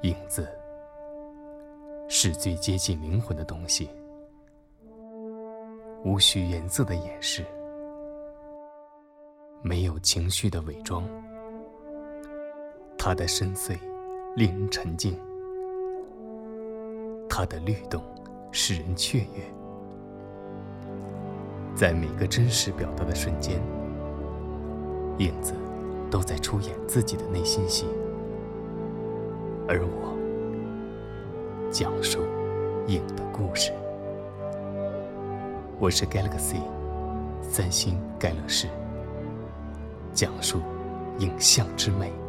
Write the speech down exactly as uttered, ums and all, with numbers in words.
影子是最接近灵魂的东西，无需颜色的掩饰，没有情绪的伪装，它的深邃令人沉静，它的律动使人雀跃。在每个真实表达的瞬间，影子都在出演自己的内心戏，而我讲述影的故事。我是 Galaxy 三星盖乐世，讲述影像之美。